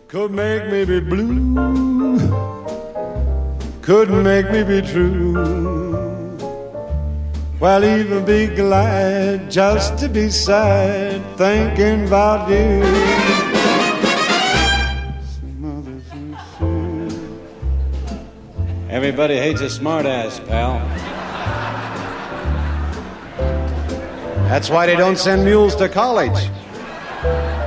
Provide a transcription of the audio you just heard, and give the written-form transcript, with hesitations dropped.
could make me be blue, couldn't make me be true. Well, even be glad just to be sad thinking about you. Everybody hates a smartass, pal. That's why they don't send mules to college.